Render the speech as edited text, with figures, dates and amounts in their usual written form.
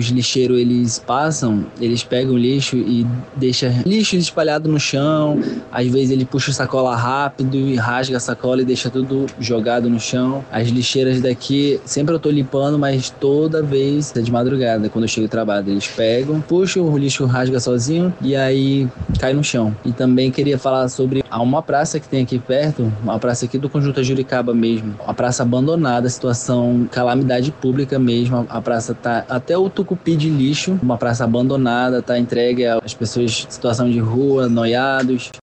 os lixeiros, eles passam, eles pegam o lixo e deixam lixo espalhado no chão. Às vezes ele puxa a sacola rápido e rasga a sacola e deixa tudo jogado no chão. As lixeiras daqui, sempre eu tô limpando, mas toda vez é de madrugada, quando eu chego do trabalho. Eles pegam, puxam, o lixo rasga sozinho e aí cai no chão. E também queria falar sobre uma praça que tem aqui perto, uma praça aqui do Conjunto Juricaba mesmo, uma praça abandonada, situação calamidade pública mesmo. A praça tá até o tucupi de lixo, uma praça abandonada, tá entregue às pessoas em situação de rua, noiados.